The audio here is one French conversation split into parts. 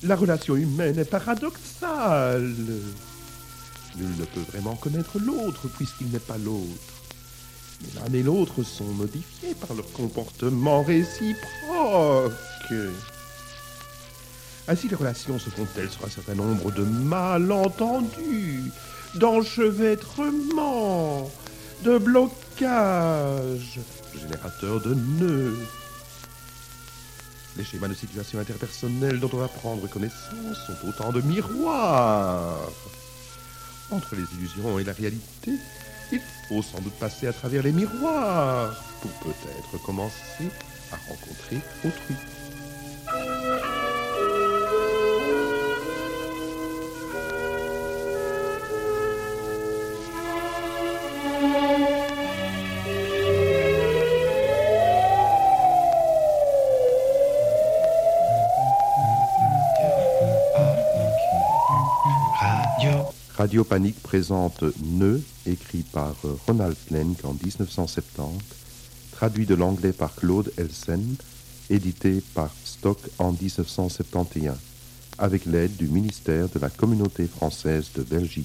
La relation humaine est paradoxale. Nul ne peut vraiment connaître l'autre puisqu'il n'est pas l'autre. Mais l'un et l'autre sont modifiés par leur comportement réciproque. Ainsi, les relations se font-elles sur un certain nombre de malentendus, d'enchevêtrements, de blocages, de générateurs de nœuds. Les schémas de situation interpersonnelle dont on va prendre connaissance sont autant de miroirs. Entre les illusions et la réalité, il faut sans doute passer à travers les miroirs pour peut-être commencer à rencontrer autrui. Radio Panique présente Nœud, écrit par Ronald Planck en 1970, traduit de l'anglais par Claude Elsen, édité par Stock en 1971, avec l'aide du ministère de la Communauté française de Belgique.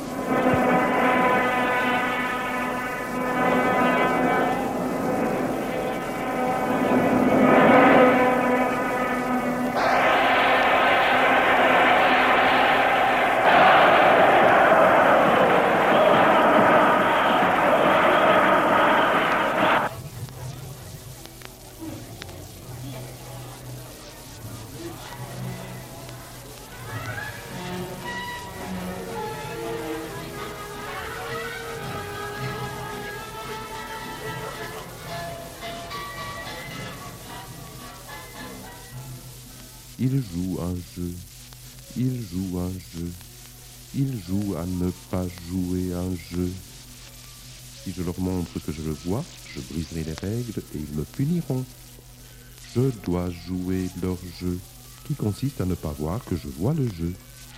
Il joue un jeu, il joue un jeu, il joue à ne pas jouer un jeu. Si je leur montre que je le vois, je briserai les règles et ils me puniront. Je dois jouer leur jeu, qui consiste à ne pas voir que je vois le jeu.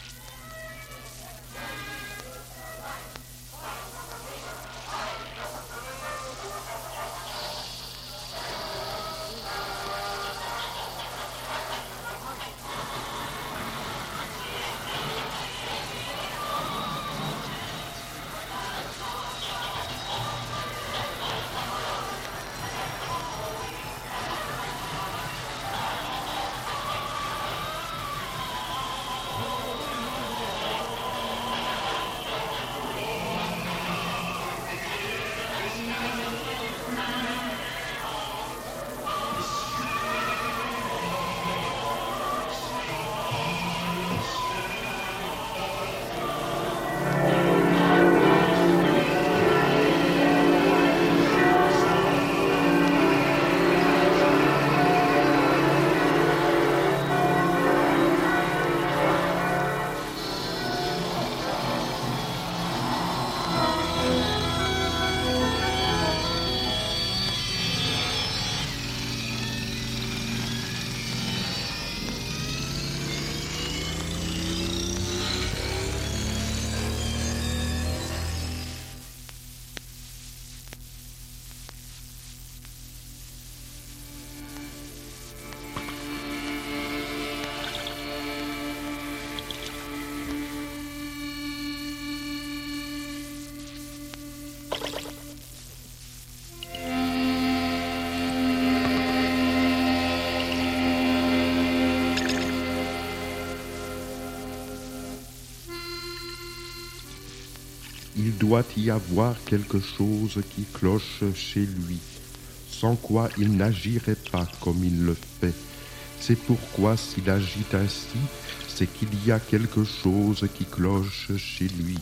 Il doit y avoir quelque chose qui cloche chez lui, sans quoi il n'agirait pas comme il le fait. C'est pourquoi s'il agit ainsi, c'est qu'il y a quelque chose qui cloche chez lui.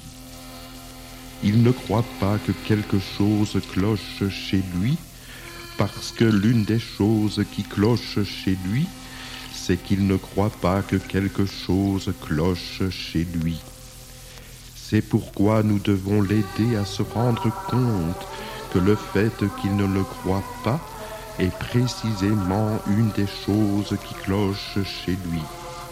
Il ne croit pas que quelque chose cloche chez lui, parce que l'une des choses qui cloche chez lui, c'est qu'il ne croit pas que quelque chose cloche chez lui. C'est pourquoi nous devons l'aider à se rendre compte que le fait qu'il ne le croit pas est précisément une des choses qui cloche chez lui.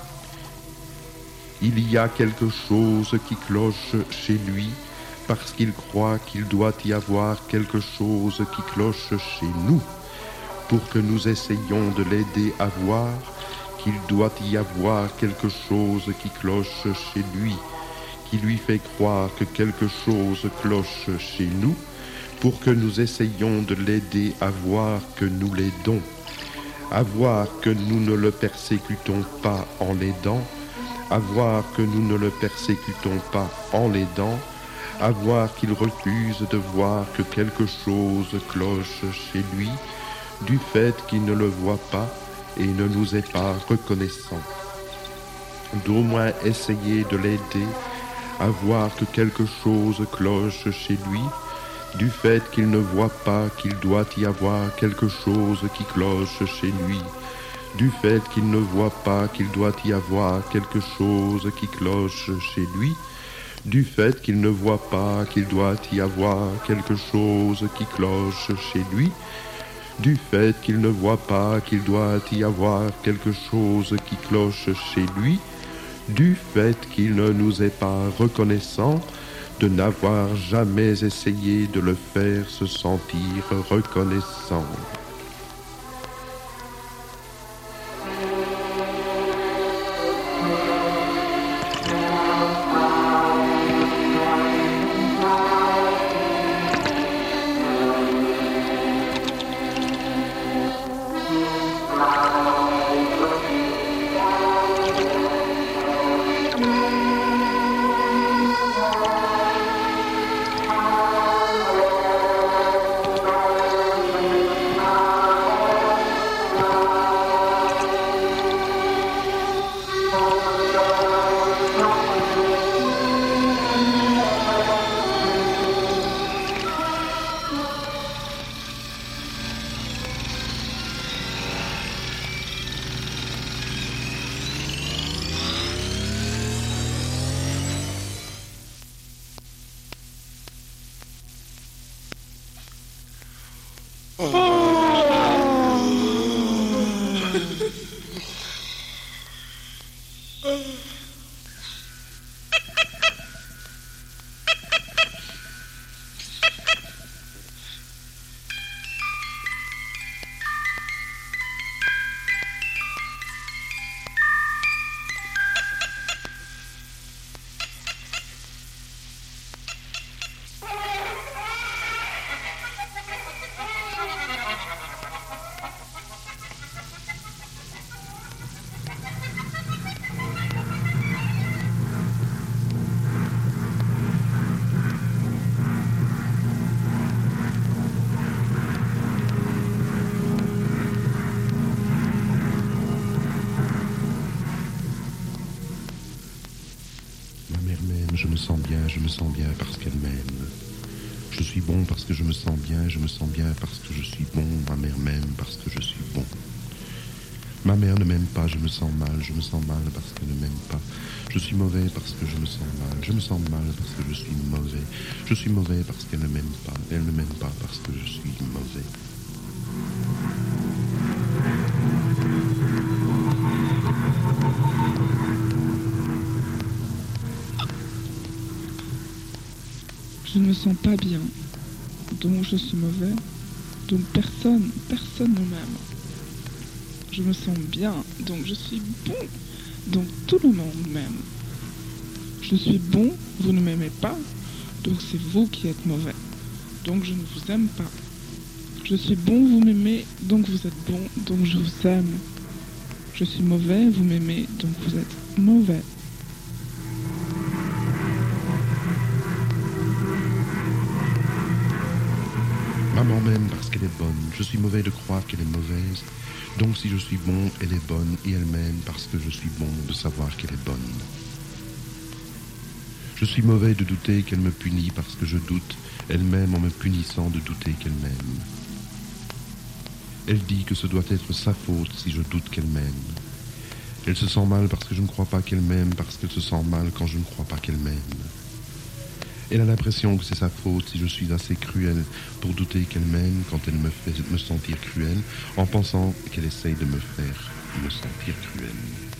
Il y a quelque chose qui cloche chez lui parce qu'il croit qu'il doit y avoir quelque chose qui cloche chez nous, pour que nous essayions de l'aider à voir qu'il doit y avoir quelque chose qui cloche chez lui, qui lui fait croire que quelque chose cloche chez nous, pour que nous essayions de l'aider à voir que nous l'aidons, à voir que nous ne le persécutons pas en l'aidant, à voir que nous ne le persécutons pas en l'aidant, à voir qu'il refuse de voir que quelque chose cloche chez lui, du fait qu'il ne le voit pas et ne nous est pas reconnaissant. D'au moins essayer de l'aider à voir que quelque chose cloche chez lui, du fait qu'il ne voit pas qu'il doit y avoir quelque chose qui cloche chez lui, du fait qu'il ne voit pas qu'il doit y avoir quelque chose qui cloche chez lui, du fait qu'il ne voit pas qu'il doit y avoir quelque chose qui cloche chez lui, du fait qu'il ne voit pas qu'il doit y avoir quelque chose qui cloche chez lui, du fait qu'il ne nous est pas reconnaissant de n'avoir jamais essayé de le faire se sentir reconnaissant. Je me sens bien parce qu'elle m'aime. Je suis bon parce que je me sens bien parce que je suis bon. Ma mère m'aime parce que je suis bon. Ma mère ne m'aime pas, je me sens mal parce qu'elle ne m'aime pas. Je suis mauvais parce que je me sens mal parce que je suis mauvais. Je suis mauvais parce qu'elle ne m'aime pas, elle ne m'aime pas parce que je suis mauvais. Je ne me sens pas bien, donc je suis mauvais, donc personne ne m'aime. Je me sens bien, donc je suis bon, donc tout le monde m'aime. Je suis bon, vous ne m'aimez pas, donc c'est vous qui êtes mauvais, donc je ne vous aime pas. Je suis bon, vous m'aimez, donc vous êtes bon, donc je vous aime. Je suis mauvais, vous m'aimez, donc vous êtes mauvais. Maman m'aime parce qu'elle est bonne. Je suis mauvais de croire qu'elle est mauvaise. Donc si je suis bon, elle est bonne et elle m'aime parce que je suis bon de savoir qu'elle est bonne. Je suis mauvais de douter qu'elle me punit parce que je doute. Elle m'aime en me punissant de douter qu'elle m'aime. Elle dit que ce doit être sa faute si je doute qu'elle m'aime. Elle se sent mal parce que je ne crois pas qu'elle m'aime, parce qu'elle se sent mal quand je ne crois pas qu'elle m'aime. Elle a l'impression que c'est sa faute si je suis assez cruel pour douter qu'elle m'aime quand elle me fait me sentir cruel, en pensant qu'elle essaye de me faire me sentir cruel.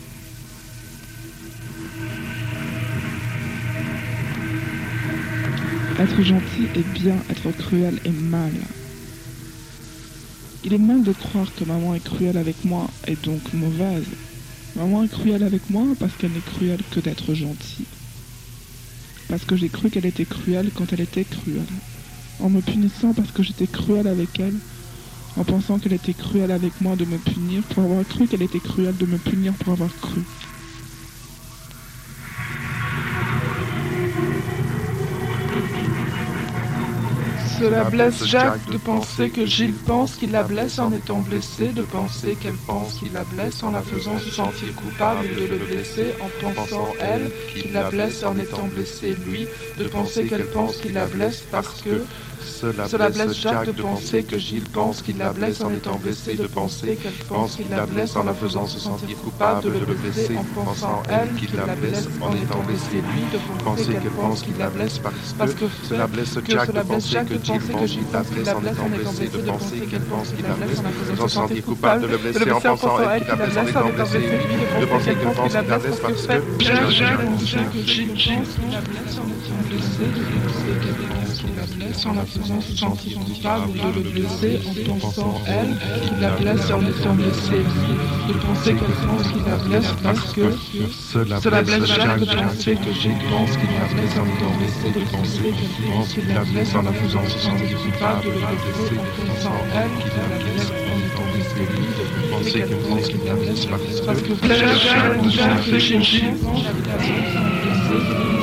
Être gentil est bien, être cruel est mal. Il est mal de croire que maman est cruelle avec moi et donc mauvaise. Maman est cruelle avec moi parce qu'elle n'est cruelle que d'être gentille. Parce que j'ai cru qu'elle était cruelle quand elle était cruelle. En me punissant parce que j'étais cruelle avec elle. En pensant qu'elle était cruelle avec moi de me punir pour avoir cru qu'elle était cruelle de me punir pour avoir cru. Cela blesse Jacques de penser que Gilles pense qu'il la blesse en étant blessé, de penser qu'elle pense qu'il la blesse en la faisant se sentir coupable de le blesser, en pensant elle qu'il la blesse en étant blessé lui, de penser qu'elle pense qu'il la blesse parce que cela blesse Jacques de penser que Gilles pense qu'il la blesse en étant blessé, de penser qu'elle pense qu'il la blesse en la faisant se sentir coupable de le blesser, en pensant elle qu'il la blesse en étant blessé lui, de penser qu'elle pense qu'il la blesse parce que cela blesse Jacques de penser que Gilles pense qu'il la blesse en étant blessé, de penser qu'elle pense qu'il la blesse en la faisant se sentir coupable de le blesser, en pensant elle qu'il la blesse en étant blessé lui, de penser qu'elle pense qu'il la blesse parce que Jacques pense que Gilles pense qu'il la blesse en étant blessé, de penser qu'elle pense qu'il la blesse en la faisant se sentir coupable de le blesser, en pensant elle qu'il la blesse en étant blessé lui, de penser qu'elle pense qu'il la blesse parce que cela blesse Jacques de penser que Gilles pense qu'il la blesse en étant blessé, de penser qu'elle pense qu'il la blesse en la faisant se sentir coupable de le blesser, en pensant elle qu'il la blesse en étant blessé lui, de penser qu'elle pense qu'il la blesse parce que Jacques de penser que Gilles pense qu'il la blesse en blessé,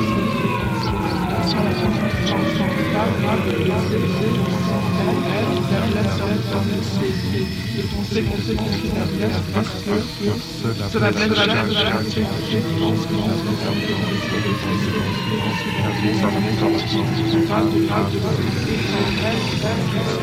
de penser qu'il la blesse parce que cela blesse Jacques de penser que Gilles pense qu'il la blesse en étant blessé, de penser qu'il la blesse en étant coupable de le blesser, en elle qu'il la blesse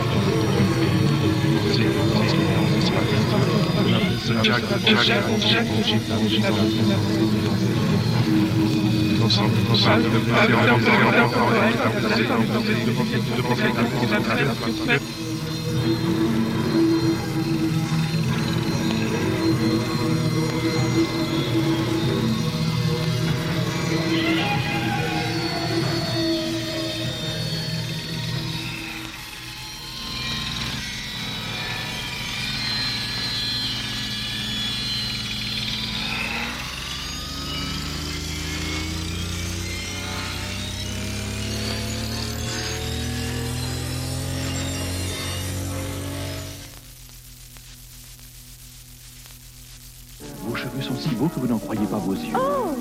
Vos cheveux sont si beaux que vous n'en croyez pas vos yeux. Oh!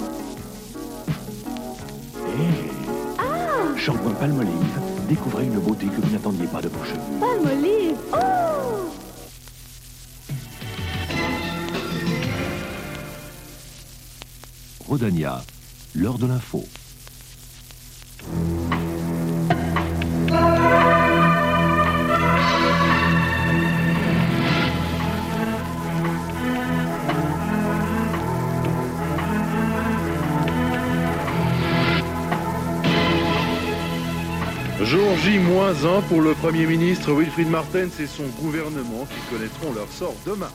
Ah! Shampoing Palmolive, découvrez une beauté que vous n'attendiez pas de vos cheveux. Palmolive! Oh! Rodania, l'heure de l'info. Jour J-1 pour le Premier ministre Wilfried Martens et son gouvernement qui connaîtront leur sort demain.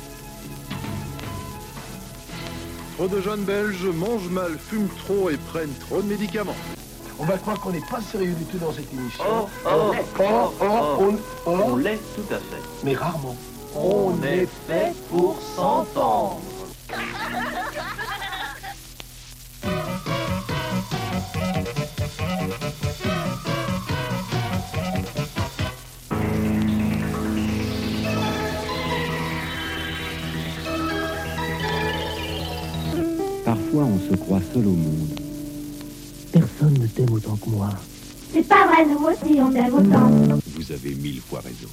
Trop de jeunes Belges mangent mal, fument trop et prennent trop de médicaments. On va croire qu'on n'est pas sérieux du tout dans cette émission. On l'est tout à fait. Mais rarement. On est fait pour s'entendre. Parfois, on se croit seul au monde. Personne ne t'aime autant que moi. C'est pas vrai, nous aussi on aime autant. Vous avez 1000 fois raison.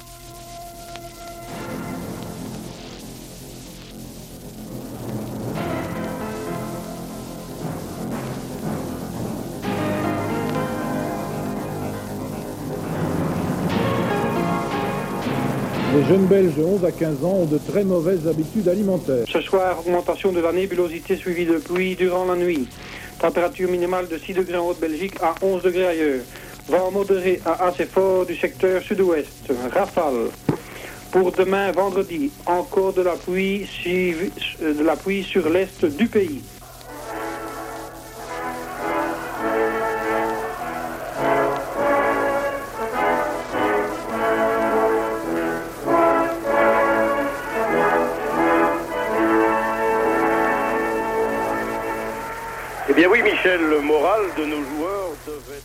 Les jeunes Belges de 11 à 15 ans ont de très mauvaises habitudes alimentaires. Ce soir, augmentation de la nébulosité suivie de pluie durant la nuit. Température minimale de 6 degrés en Haute-Belgique à 11 degrés ailleurs. Vent modéré à assez fort du secteur sud-ouest. Rafale. Pour demain, vendredi, encore de la pluie sur l'est du pays. bien oui, Michel, le moral de nos joueurs devait...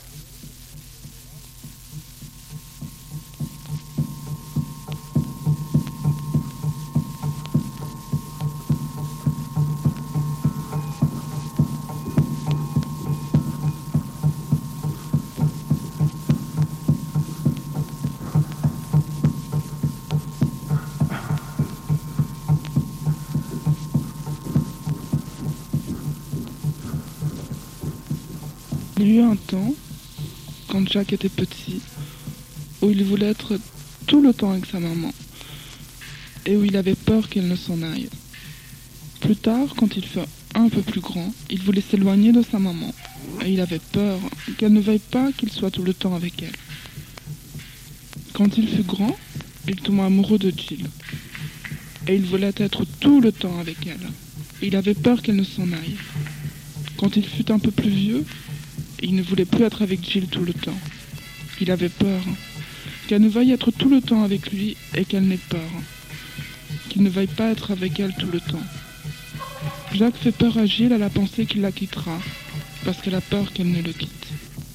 Il y eut un temps, quand Jack était petit, où il voulait être tout le temps avec sa maman, et où il avait peur qu'elle ne s'en aille. Plus tard, quand il fut un peu plus grand, il voulait s'éloigner de sa maman, et il avait peur qu'elle ne veuille pas qu'il soit tout le temps avec elle. Quand il fut grand, il tomba amoureux de Jill, et il voulait être tout le temps avec elle, et il avait peur qu'elle ne s'en aille. Quand il fut un peu plus vieux, il ne voulait plus être avec Jill tout le temps. Il avait peur qu'elle ne veuille être tout le temps avec lui et qu'elle n'ait peur, qu'il ne veuille pas être avec elle tout le temps. Jack fait peur à Jill à la pensée qu'il la quittera, parce qu'elle a peur qu'elle ne le quitte.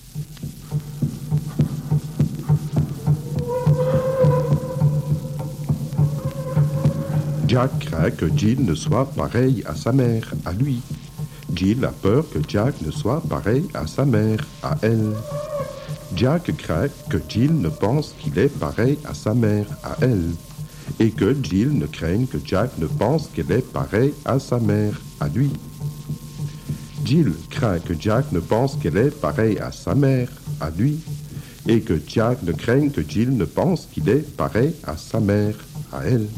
Jack craint que Jill ne soit pareille à sa mère, à lui. Jill a peur que Jack ne soit pareil à sa mère, à elle. Jack craint que Jill ne pense qu'il est pareil à sa mère, à elle. Et que Jill ne craigne que Jack ne pense qu'elle est pareille à sa mère, à lui. Jill craint que Jack ne pense qu'elle est pareille à sa mère, à lui. Et que Jack ne craigne que Jill ne pense qu'il est pareil à sa mère, à elle.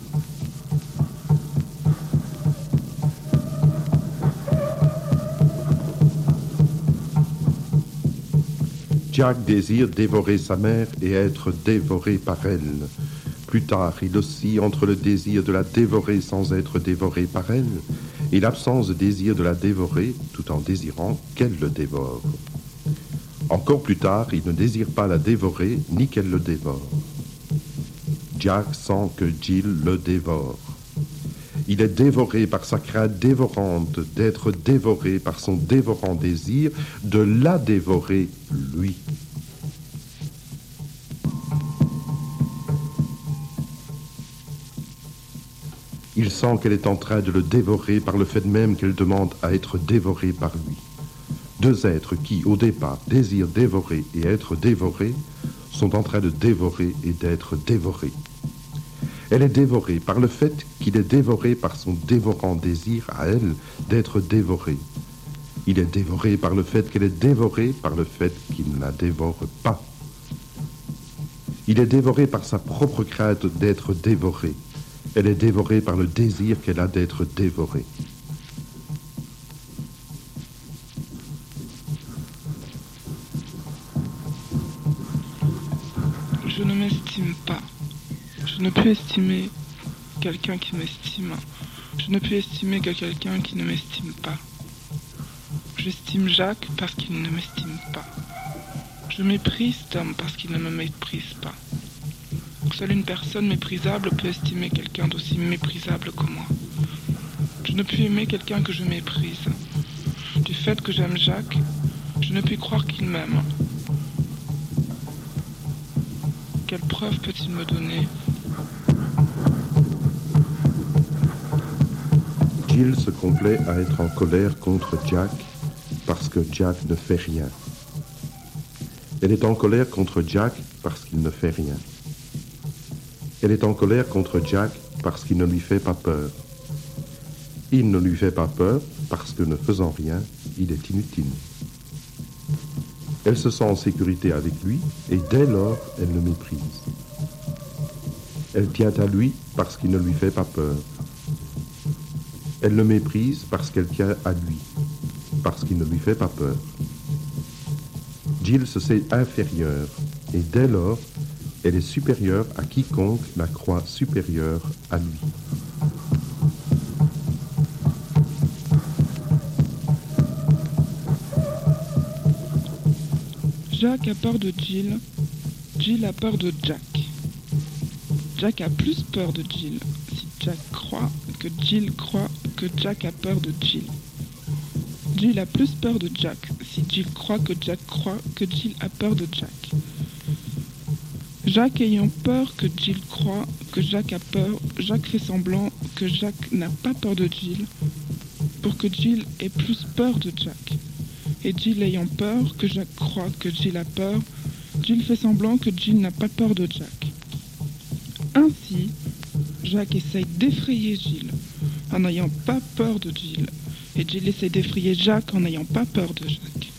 Jack désire dévorer sa mère et être dévoré par elle. Plus tard, il oscille entre le désir de la dévorer sans être dévoré par elle et l'absence de désir de la dévorer tout en désirant qu'elle le dévore. Encore plus tard, il ne désire pas la dévorer ni qu'elle le dévore. Jack sent que Jill le dévore. Il est dévoré par sa crainte dévorante d'être dévoré par son dévorant désir de la dévorer, lui. Il sent qu'elle est en train de le dévorer par le fait même qu'elle demande à être dévorée par lui. Deux êtres qui, au départ, désirent dévorer et être dévorés, sont en train de dévorer et d'être dévorés. Elle est dévorée par le fait qu'il est dévoré par son dévorant désir à elle d'être dévorée. Il est dévoré par le fait qu'elle est dévorée par le fait qu'il ne la dévore pas. Il est dévoré par sa propre crainte d'être dévoré. Elle est dévorée par le désir qu'elle a d'être dévorée. Je ne m'estime pas. Je ne peux estimer quelqu'un qui m'estime. Je ne peux estimer que quelqu'un qui ne m'estime pas. J'estime Jacques parce qu'il ne m'estime pas. Je méprise Tom parce qu'il ne me méprise pas. Seule une personne méprisable peut estimer quelqu'un d'aussi méprisable que moi. Je ne puis aimer quelqu'un que je méprise. Du fait que j'aime Jacques, je ne puis croire qu'il m'aime. Quelle preuve peut-il me donner ? Jill se complaît à être en colère contre Jack parce que Jack ne fait rien. Elle est en colère contre Jack parce qu'il ne fait rien. Elle est en colère contre Jack parce qu'il ne lui fait pas peur. Il ne lui fait pas peur parce que ne faisant rien, il est inutile. Elle se sent en sécurité avec lui et dès lors, elle le méprise. Elle tient à lui parce qu'il ne lui fait pas peur. Elle le méprise parce qu'elle tient à lui, parce qu'il ne lui fait pas peur. Jill se sait inférieure et dès lors, elle est supérieure à quiconque la croit supérieure à lui. Jack a peur de Jill. Jill a peur de Jack. Jack a plus peur de Jill si Jack croit que Jill croit que Jack a peur de Jill. Jill a plus peur de Jack si Jill croit que Jack croit que Jill a peur de Jack. Jack ayant peur que Jill croit que Jack a peur, Jack fait semblant que Jack n'a pas peur de Jill pour que Jill ait plus peur de Jack. Et Jill ayant peur que Jack croit que Jill a peur, Jill fait semblant que Jill n'a pas peur de Jack. Ainsi, Jack essaye d'effrayer Jill en n'ayant pas peur de Jill, et Jill essaye d'effrayer Jack en n'ayant pas peur de Jack.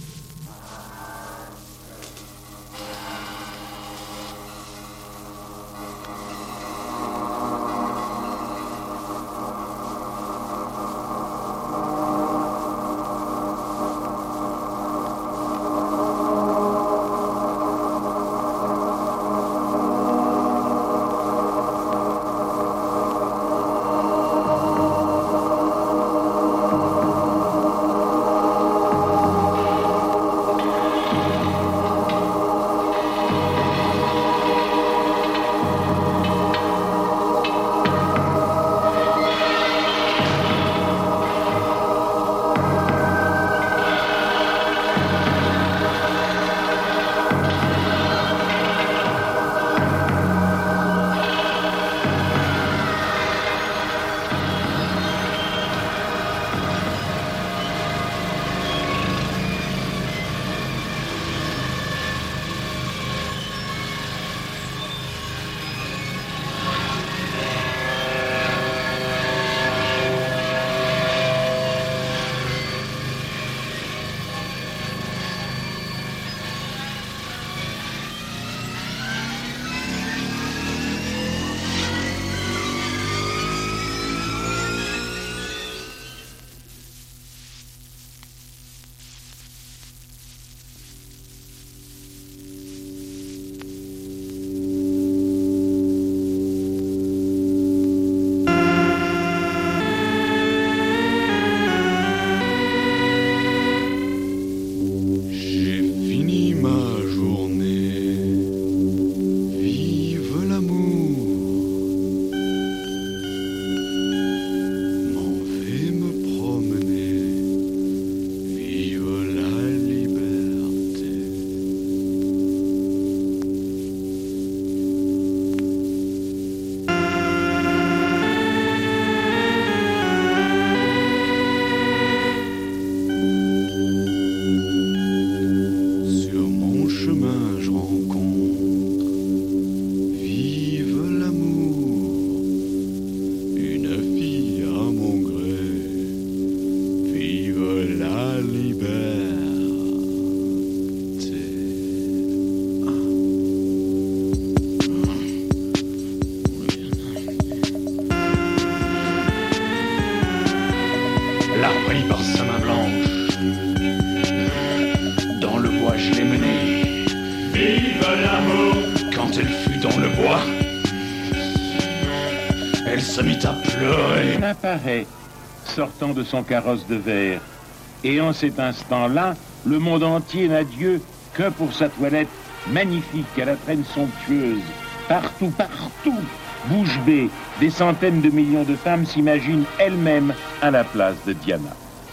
Apparaît, sortant de son carrosse de verre. Et en cet instant-là, le monde entier n'a Dieu que pour sa toilette magnifique à la traîne somptueuse. Partout, partout, bouche bée, des centaines de millions de femmes s'imaginent elles-mêmes à la place de Diana.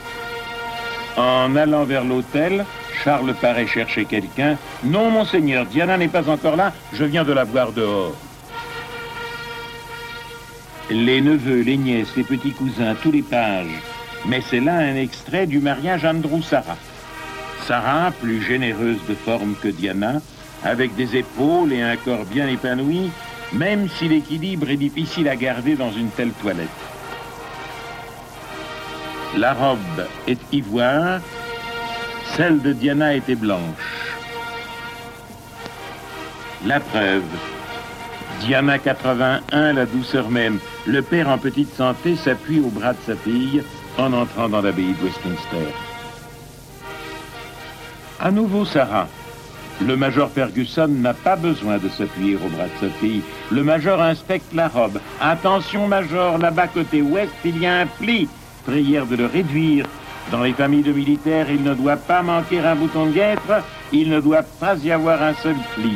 En allant vers l'hôtel, Charles paraît chercher quelqu'un. « Non, monseigneur, Diana n'est pas encore là, je viens de la voir dehors. » Les neveux, les nièces, les petits cousins, tous les pages. Mais c'est là un extrait du mariage Andrew-Sarah. Sarah, plus généreuse de forme que Diana, avec des épaules et un corps bien épanoui, même si l'équilibre est difficile à garder dans une telle toilette. La robe est ivoire, celle de Diana était blanche. La preuve. Diana 81, la douceur même. Le père en petite santé s'appuie au bras de sa fille en entrant dans l'abbaye de Westminster. À nouveau Sarah. Le major Ferguson n'a pas besoin de s'appuyer au bras de sa fille. Le major inspecte la robe. Attention major, là-bas côté ouest, il y a un pli. Prière de le réduire. Dans les familles de militaires, il ne doit pas manquer un bouton de guêtre. Il ne doit pas y avoir un seul pli.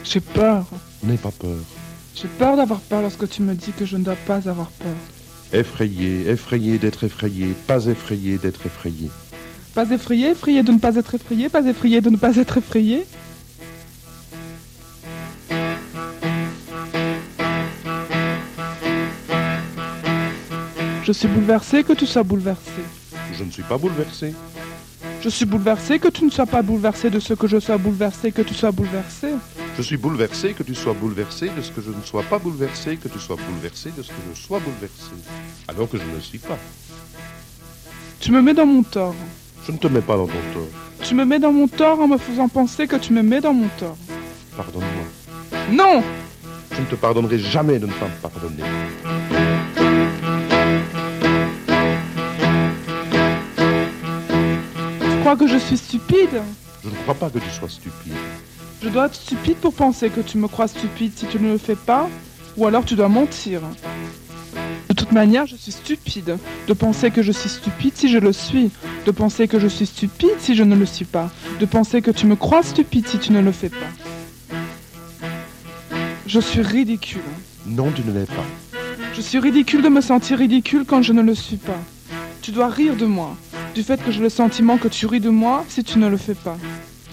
J'ai peur. N'aie pas peur. J'ai peur d'avoir peur lorsque tu me dis que je ne dois pas avoir peur. Effrayé, effrayé d'être effrayé, pas effrayé d'être effrayé. Pas effrayé, effrayé de ne pas être effrayé, pas effrayé de ne pas être effrayé. Je suis bouleversé que tu sois bouleversé. Je ne suis pas bouleversé. Je suis bouleversé que tu ne sois pas bouleversé de ce que je sois bouleversé, que tu sois bouleversé. Je suis bouleversé que tu sois bouleversé de ce que je ne sois pas bouleversé, que tu sois bouleversé de ce que je sois bouleversé. Alors que je ne le suis pas. Tu me mets dans mon tort. Je ne te mets pas dans ton tort. Tu me mets dans mon tort en me faisant penser que tu me mets dans mon tort. Pardonne-moi. Non! Je ne te pardonnerai jamais de ne pas me pardonner. Tu crois que je suis stupide? Je ne crois pas que tu sois stupide. Je dois être stupide pour penser que tu me crois stupide si tu ne le fais pas, ou alors tu dois mentir. De toute manière, je suis stupide. De penser que je suis stupide si je le suis. De penser que je suis stupide si je ne le suis pas. De penser que tu me crois stupide si tu ne le fais pas. Je suis ridicule. Non, tu ne l'es pas. Je suis ridicule de me sentir ridicule quand je ne le suis pas. Tu dois rire de moi, du fait que j'ai le sentiment que tu ris de moi si tu ne le fais pas.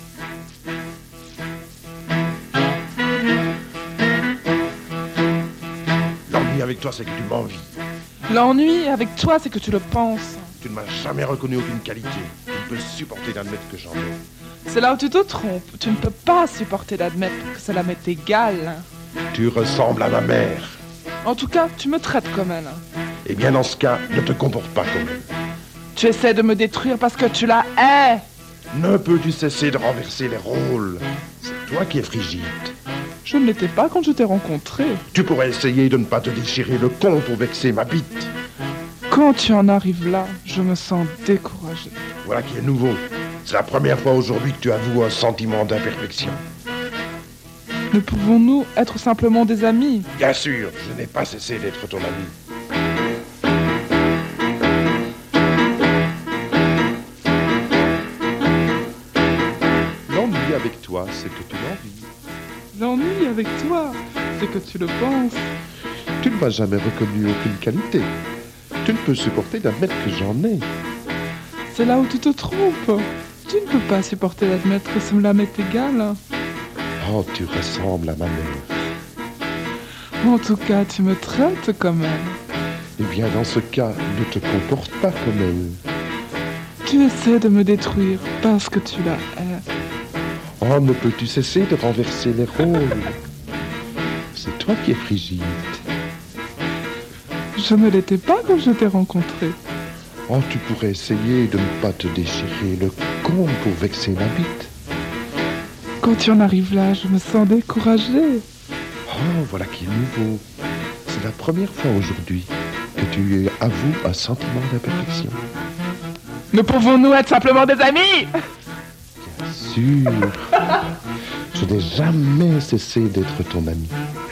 L'ennui avec toi, c'est que tu m'envies. L'ennui avec toi, c'est que tu le penses. Tu ne m'as jamais reconnu aucune qualité. Tu ne peux supporter d'admettre que j'en ai. C'est là où tu te trompes. Tu ne peux pas supporter d'admettre que cela m'est égal. Tu ressembles à ma mère. En tout cas, tu me traites comme elle. Eh bien, dans ce cas, ne te comporte pas comme elle. Tu essaies de me détruire parce que tu la hais. Ne peux-tu cesser de renverser les rôles? C'est toi qui es frigide. Je ne l'étais pas quand je t'ai rencontré. Tu pourrais essayer de ne pas te déchirer le con pour vexer ma bite. Quand tu en arrives là, je me sens découragé. Voilà qui est nouveau. C'est la première fois aujourd'hui que tu avoues un sentiment d'imperfection. Ne pouvons-nous être simplement des amis? Bien sûr, je n'ai pas cessé d'être ton ami. L'ennui avec toi, c'est que tu l'envies. L'ennui avec toi, c'est que tu le penses. Tu ne m'as jamais reconnu aucune qualité. Tu ne peux supporter d'admettre que j'en ai. C'est là où tu te trompes. Tu ne peux pas supporter d'admettre que cela m'est égal. Oh, tu ressembles à ma mère. En tout cas, tu me traites comme elle. Eh bien, dans ce cas, ne te comporte pas comme elle. Tu essaies de me détruire parce que tu la hais. Oh, ne peux-tu cesser de renverser les rôles? C'est toi qui es frigide. Je ne l'étais pas quand je t'ai rencontré. Oh, tu pourrais essayer de ne pas te déchirer le con pour vexer ma bite. Quand tu en arrives là, je me sens découragée. Oh, voilà qui est nouveau. C'est la première fois aujourd'hui que tu avoues un sentiment d'imperfection. Ne pouvons-nous être simplement des amis? Bien sûr. Je n'ai jamais cessé d'être ton ami.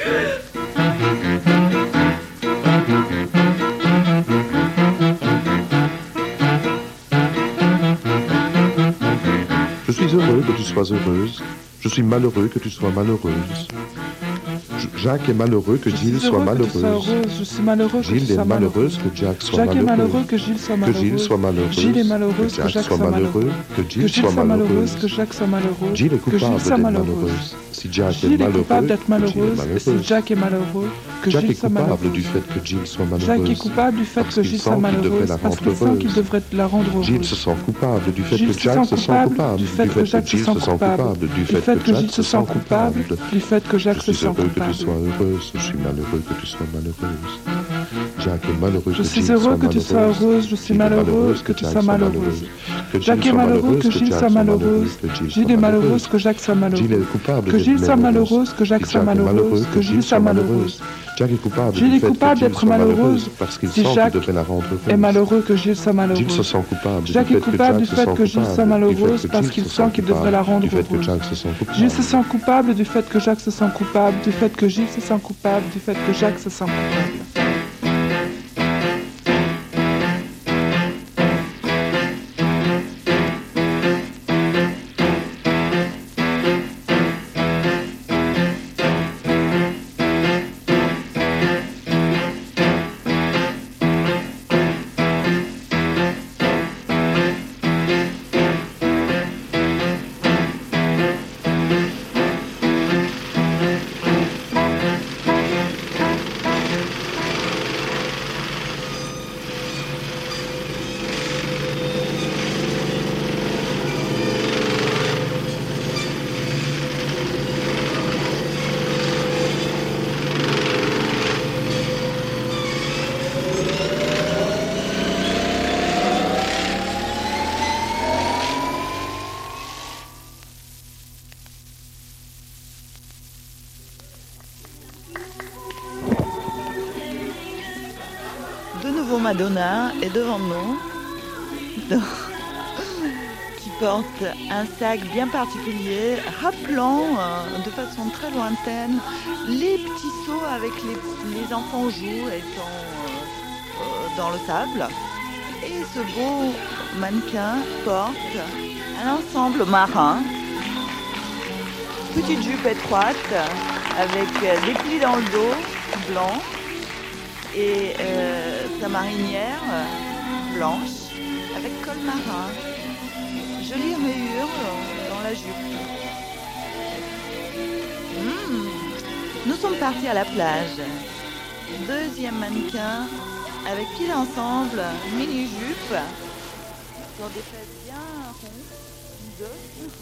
Je suis heureux que tu sois heureuse. Je suis malheureux que tu sois malheureuse. Jacques est malheureux que Gilles soit malheureuse. Je suis malheureux que Gilles est malheureuse que Jacques soit malheureux. Jacques est malheureux que Gilles soit malheureux. Que Gilles soit malheureux. Gilles est malheureux que Jacques soit malheureux. Que Gilles soit malheureuse. Que Jacques soit malheureux. Gilles est coupable d'être malheureux. malheureuse. Si Jacques est Gilles est malheureux, coupable d'être malheureuse. Gilles Si Jacques est malheureux, que Jacques Gilles est soit malheureux. coupable du fait que Gilles soit malheureuse. Jacques est coupable du fait que Gilles soit malheureux parce qu'il sent qu'il devrait la rendre heureuse. Gilles se sent coupable du fait que Jacques se sent coupable. Du fait que Jacques se sent coupable. Du fait que Gilles se sent coupable. Du fait que Jacques se sent Je suis heureux que coupable. tu sois heureuse. Je suis malheureux que tu sois malheureuse. Jacques est malheureux Je suis heureux que tu sois heureuse, je suis malheureuse que tu sois malheureuse. Jacques est malheureux que Gilles soit malheureuse. Gilles est malheureuse que Jacques soit malheureux. Gilles est coupable Que Gilles soit malheureuse, que Jacques soit malheureuse, que Gilles soit malheureuse. Jacques est coupable Gilles est coupable d'être malheureuse parce qu'il si sent qu'il Jacques devrait la rendre heureuse. est malheureux que Gilles soit malheureux. Gilles se sent coupable. Jacques est coupable du fait que Gilles soit malheureuse parce qu'il sent qu'il devrait la rendre Du fait que heureuse. Jacques se sent coupable. Gilles se sent coupable du fait que Jacques se sent coupable, du fait que Gilles se sent coupable, du fait que Jacques se sent coupable. nouveau Madonna est devant nous, qui porte un sac bien particulier, rappelant de façon très lointaine les petits seaux avec les enfants jouent étant dans le sable. Et ce beau mannequin porte un ensemble marin, petite jupe étroite avec des plis dans le dos blanc et sa marinière blanche avec col marin. Jolie rayure dans la jupe. Nous sommes partis à la plage. Deuxième mannequin avec pied d'ensemble, mini-jupe, sur des fesses bien rondes, deux.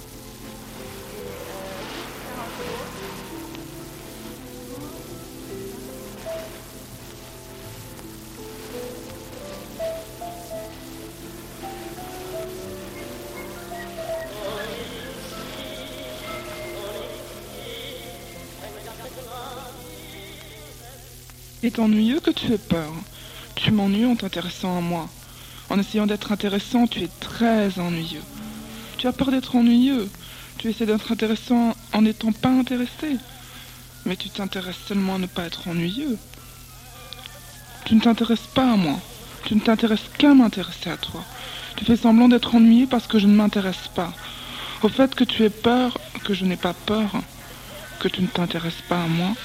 Il est ennuyeux que tu aies peur. Tu m'ennuies en t'intéressant à moi. En essayant d'être intéressant, tu es très ennuyeux. Tu as peur d'être ennuyeux. Tu essaies d'être intéressant en n'étant pas intéressé. Mais tu t'intéresses seulement à ne pas être ennuyeux. Tu ne t'intéresses pas à moi. Tu ne t'intéresses qu'à m'intéresser à toi. Tu fais semblant d'être ennuyé parce que je ne m'intéresse pas. Au fait que tu aies peur, que je n'ai pas peur, que tu ne t'intéresses pas à moi.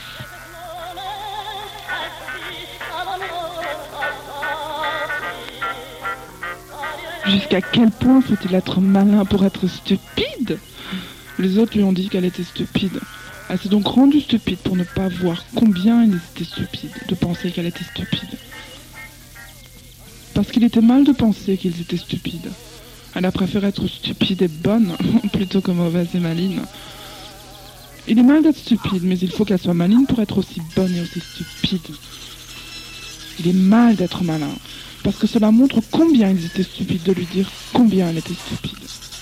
Jusqu'à quel point faut-il être malin pour être stupide? Les autres lui ont dit qu'elle était stupide. Elle s'est donc rendue stupide pour ne pas voir combien ils étaient stupides de penser qu'elle était stupide. Parce qu'il était mal de penser qu'ils étaient stupides. Elle a préféré être stupide et bonne plutôt que mauvaise et maligne. Il est mal d'être stupide, mais il faut qu'elle soit maligne pour être aussi bonne et aussi stupide. Il est mal d'être malin. Parce que cela montre combien ils étaient stupides de lui dire combien elle était stupide.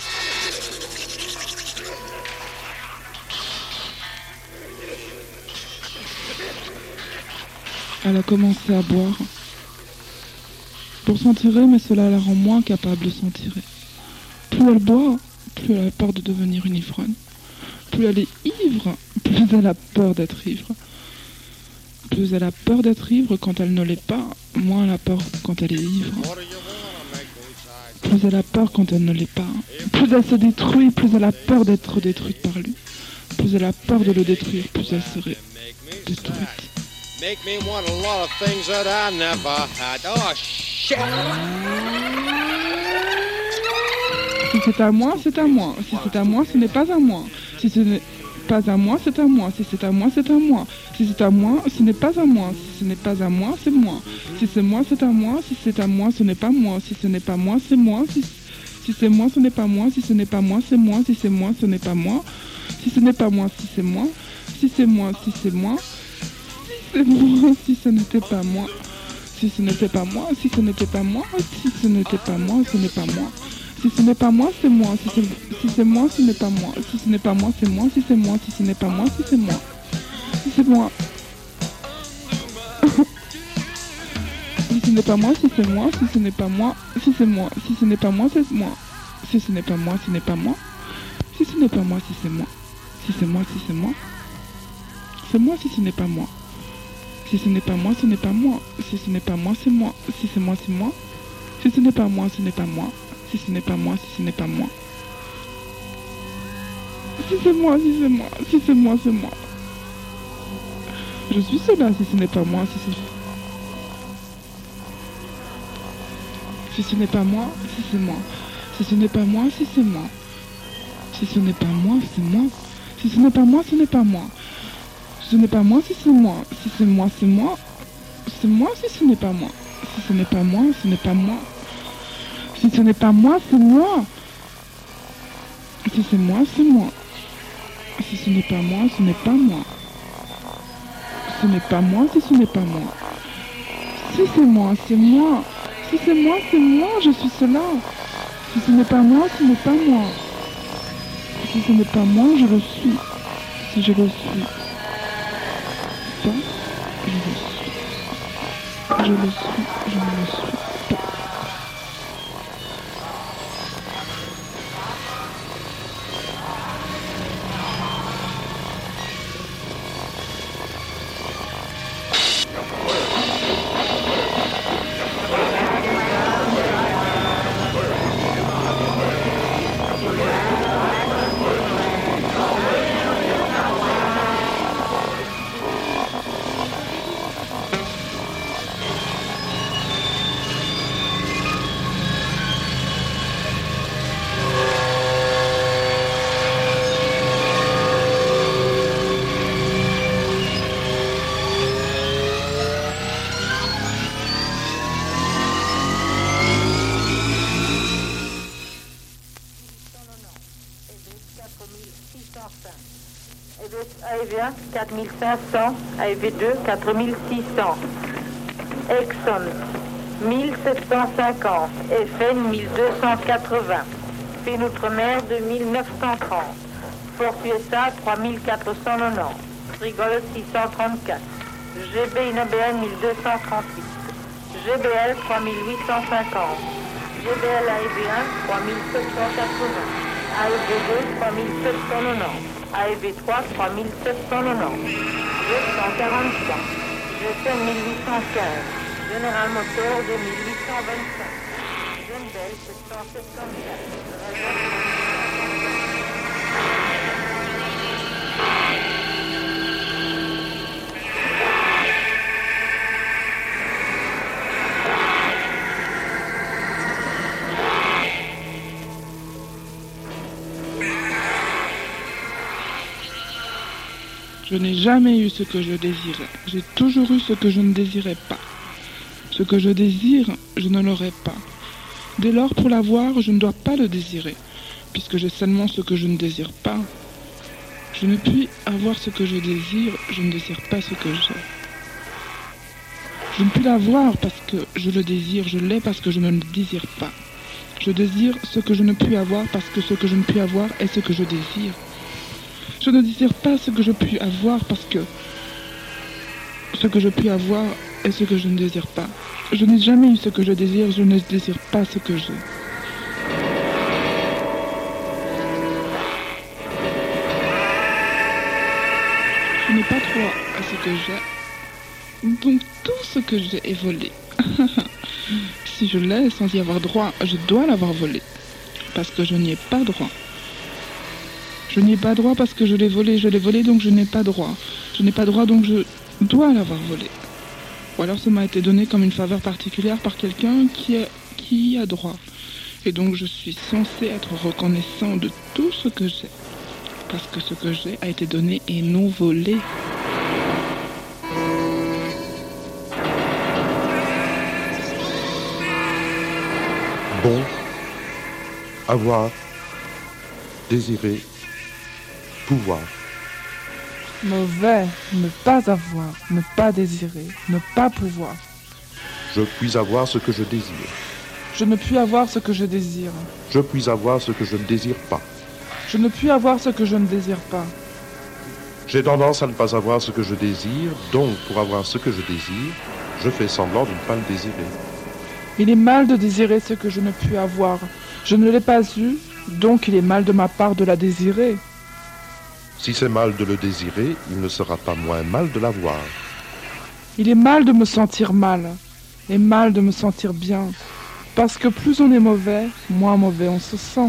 Elle a commencé à boire pour s'en tirer, mais cela la rend moins capable de s'en tirer. Plus elle boit, plus elle a peur de devenir une ivrogne. Plus elle est ivre, plus elle a peur d'être ivre. Plus elle a peur d'être ivre quand elle ne l'est pas, moins elle a peur quand elle est ivre. Plus elle a peur quand elle ne l'est pas. Plus elle se détruit, plus elle a peur d'être détruite par lui. Plus elle a peur de le détruire, plus elle serait détruite. Make me want a lot of things that I never had. Oh shit! Si c'est à moi, c'est à moi. Si c'est à moi, ce n'est pas à moi. Si ce n'est pas à moi, c'est à moi. Si c'est à moi, c'est à moi. Si c'est à moi, ce n'est pas à moi. Si ce n'est pas à moi, c'est moi. Si c'est moi, c'est à moi. Si c'est à moi, ce n'est pas moi. Si ce n'est pas moi, c'est moi. Si c'est moi, ce n'est pas moi. Si ce n'est pas moi, c'est moi. Si c'est moi, ce n'est pas moi. Si ce n'est pas moi, si c'est moi. Si c'est moi, si c'est moi. C'est moi, si ce n'était pas moi. Si ce n'était pas moi, si ce n'était pas moi, si ce n'était pas moi, ce n'est pas moi. Si ce n'est pas moi, c'est moi. Si c'est moi, ce n'est pas moi. Si ce n'est pas moi, c'est moi. Si c'est moi, si ce n'est pas moi, si c'est moi. Si c'est moi. Si ce n'est pas moi, si c'est moi. Si ce n'est pas moi, si c'est moi. Si ce n'est pas moi, c'est moi. Si ce n'est pas moi, ce n'est pas moi. Si ce n'est pas moi, si c'est moi. Si c'est moi, si c'est moi. C'est moi si ce n'est pas moi. Si ce n'est pas moi, ce n'est pas moi. Si ce n'est pas moi, c'est moi. Si c'est moi, c'est moi. Si ce n'est pas moi, ce n'est pas moi. Si ce n'est pas moi, si ce n'est pas moi. Si c'est moi, si c'est moi. Si c'est moi, c'est moi. Je suis cela si ce n'est pas moi. Si ce n'est pas moi, si c'est moi. Si ce n'est pas moi, si c'est moi. Si ce n'est pas moi, c'est moi. Si ce n'est pas moi, ce n'est pas moi. Si ce n'est pas moi, si c'est moi. Si c'est moi, c'est moi. C'est moi si ce n'est pas moi. Si ce n'est pas moi, ce n'est pas moi. Si ce n'est pas moi, c'est moi. Si c'est moi, c'est moi. Si ce n'est pas moi, ce n'est pas moi. Ce n'est pas moi si ce n'est pas moi. Si c'est moi, c'est moi. Si c'est moi, c'est moi, je suis cela. Si ce n'est pas moi, ce n'est pas moi. Si ce n'est pas moi, je le suis. Si je le suis pas, je le suis. Je le suis, je ne le suis pas. AEV1 4500, AEV2 4600, Exxon 1750, FN 1280, Fin Outre-mer 2930, Force USA 3490, Rigole 634, GB INOBN 1238, GBL 3850, GBL AEV1 3780, AEV2 3790, AEV3 3790, G143, GSM 1815, General Motors 2825, Jeune Belle 774, Je n'ai jamais eu ce que je désirais. J'ai toujours eu ce que je ne désirais pas. Ce que je désire, je ne l'aurai pas. Dès lors, pour l'avoir, je ne dois pas le désirer, puisque j'ai seulement ce que je ne désire pas. Je ne puis avoir ce que je désire, je ne désire pas ce que j'ai. Je ne puis l'avoir parce que je le désire, je l'ai parce que je ne le désire pas. Je désire ce que je ne puis avoir parce que ce que je ne puis avoir est ce que je désire. Je ne désire pas ce que je puis avoir parce que ce que je puis avoir est ce que je ne désire pas. Je n'ai jamais eu ce que je désire, je ne désire pas ce que j'ai. Je n'ai pas droit à ce que j'ai, donc tout ce que j'ai est volé. Si je l'ai sans y avoir droit, je dois l'avoir volé, parce que je n'y ai pas droit. Je n'y ai pas droit parce que je l'ai volé donc je n'ai pas droit. Je n'ai pas droit donc je dois l'avoir volé. Ou alors ça m'a été donné comme une faveur particulière par quelqu'un qui y a droit. Et donc je suis censé être reconnaissant de tout ce que j'ai. Parce que ce que j'ai a été donné et non volé. Bon, avoir, désirer, pouvoir. Mauvais, ne pas avoir, ne pas désirer, ne pas pouvoir. Je puis avoir ce que je désire. Je ne puis avoir ce que je désire. Je puis avoir ce que je ne désire pas. Je ne puis avoir ce que je ne désire pas. J'ai tendance à ne pas avoir ce que je désire, donc pour avoir ce que je désire, je fais semblant de ne pas le désirer. Il est mal de désirer ce que je ne puis avoir. Je ne l'ai pas eu, donc il est mal de ma part de la désirer. Si c'est mal de le désirer, il ne sera pas moins mal de l'avoir. Il est mal de me sentir mal, et mal de me sentir bien, parce que plus on est mauvais, moins mauvais on se sent.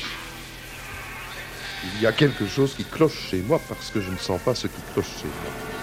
Il y a quelque chose qui cloche chez moi parce que je ne sens pas ce qui cloche chez moi.